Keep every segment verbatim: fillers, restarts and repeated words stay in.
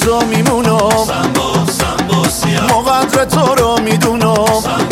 تو میمونم، مقدر تو رو میدونم،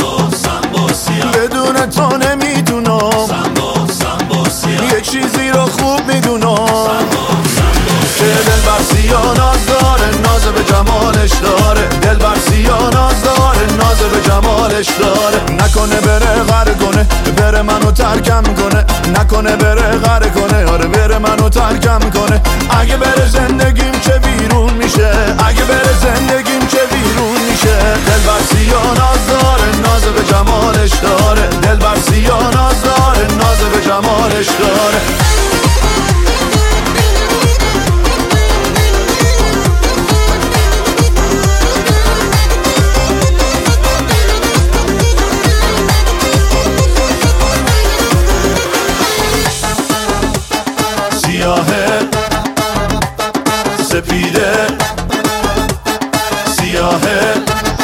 بدون تو نمیدونم، یه چیزی رو خوب میدونم که دل بر سیا ناز داره، ناز به جمالش داره، دل بر سیا ناز داره، ناز به جمالش داره. نکنه بره غر کنه، بره منو ترکم کنه، نکنه بره غر کنه، آره بره منو ترکم کنه. اگه بره زندگیم چه بیرون میشه، اگه بره زندگیم چه بیرون میشه. دل بر سیا ناز داره، ناز به جمالش داره، دل بر سیا ناز داره، ناز به جمالش داره. سیاهه سپیده، سیاهه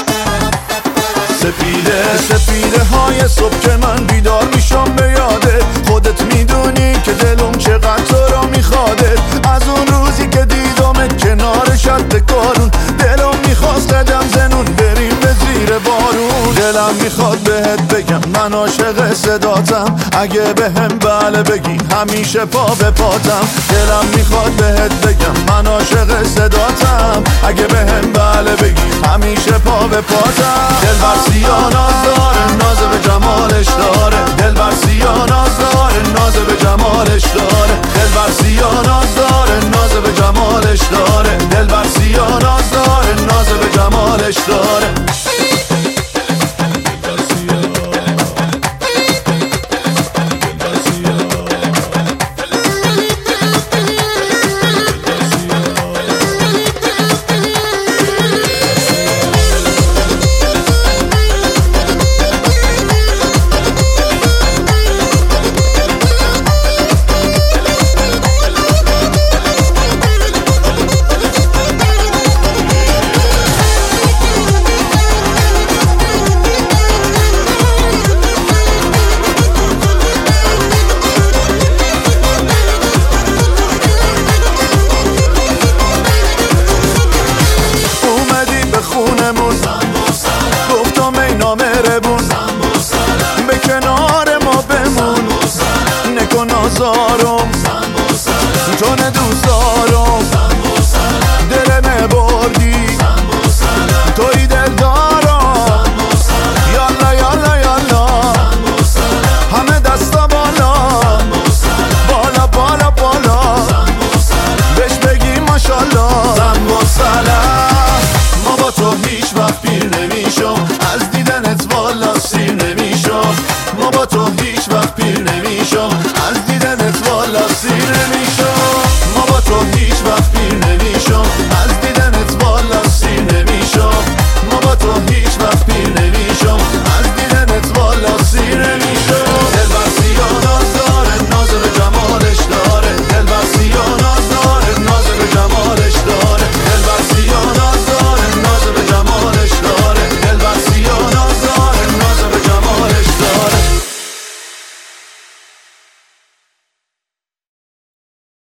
سپیده، سپیده های صبح که من بیدار میشم به یاده. خودت میدونی که دلم چقدر تو رو میخواده. از اون روزی که دیدمت کنار شط کارون، دلم میخواست قدم زنون بریم به زیر بارون. دلم میخواد بهت بگم من عاشق صداتم، اگه بهم بله بگی همیشه پا به پاتم. دلم میخواد بهت بگم من عاشق صداتم، اگه بهم بله بگی همیشه پا به پاتم. دل بر سیا ناز داره، ناز به جمالش داره، دل بر سیا ناز داره، ناز به جمالش داره.